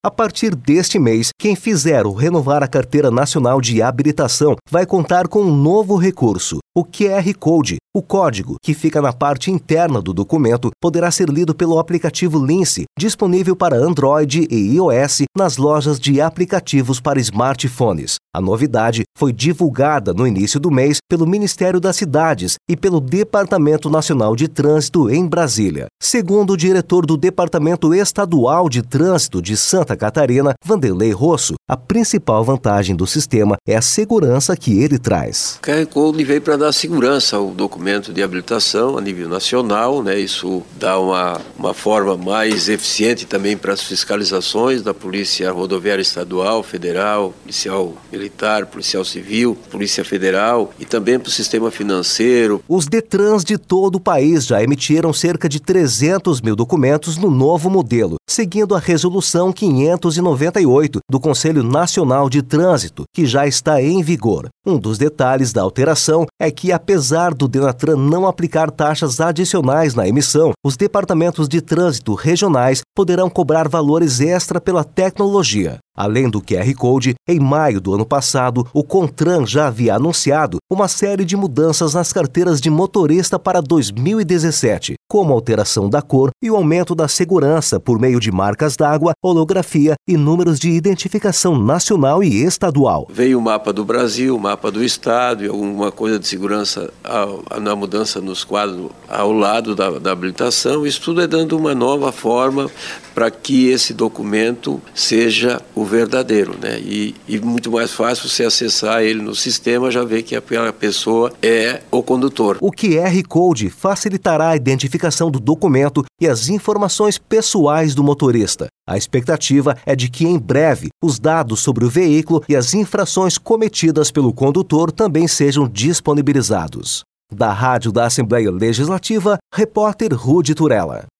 A partir deste mês, quem fizer ou renovar a Carteira Nacional de Habilitação vai contar com um novo recurso, o QR Code. O código, que fica na parte interna do documento, poderá ser lido pelo aplicativo Lince, disponível para Android e iOS nas lojas de aplicativos para smartphones. A novidade foi divulgada no início do mês pelo Ministério das Cidades e pelo Departamento Nacional de Trânsito em Brasília. Segundo o diretor do Departamento Estadual de Trânsito de Santa Catarina, Vanderlei Rosso, a principal vantagem do sistema é a segurança que ele traz. O QR Code veio para dar segurança ao documento de habilitação a nível nacional, né? Isso dá uma forma mais eficiente também para as fiscalizações da Polícia Rodoviária Estadual, Federal, Policial Militar, Policial Civil, Polícia Federal e também para o sistema financeiro. Os Detrans de todo o país já emitiram cerca de 300 mil documentos no novo modelo, seguindo a Resolução 598 do Conselho Nacional de Trânsito, que já está em vigor. Um dos detalhes da alteração é que, apesar do Denatran não aplicar taxas adicionais na emissão, os departamentos de trânsito regionais poderão cobrar valores extra pela tecnologia. Além do QR Code, em maio do ano passado, o CONTRAN já havia anunciado uma série de mudanças nas carteiras de motorista para 2017, como a alteração da cor e o aumento da segurança por meio de marcas d'água, holografia e números de identificação nacional e estadual. Veio o mapa do Brasil, o mapa do estado e alguma coisa de segurança na mudança nos quadros ao lado da habilitação. Isso tudo é dando uma nova forma para que esse documento seja o verdadeiro, né? E muito mais fácil você acessar ele no sistema, já ver que aquela pessoa é o condutor. O QR Code facilitará a identificação do documento e as informações pessoais do motorista. A expectativa é de que, em breve, os dados sobre o veículo e as infrações cometidas pelo condutor também sejam disponibilizados. Da Rádio da Assembleia Legislativa, repórter Rudy Turella.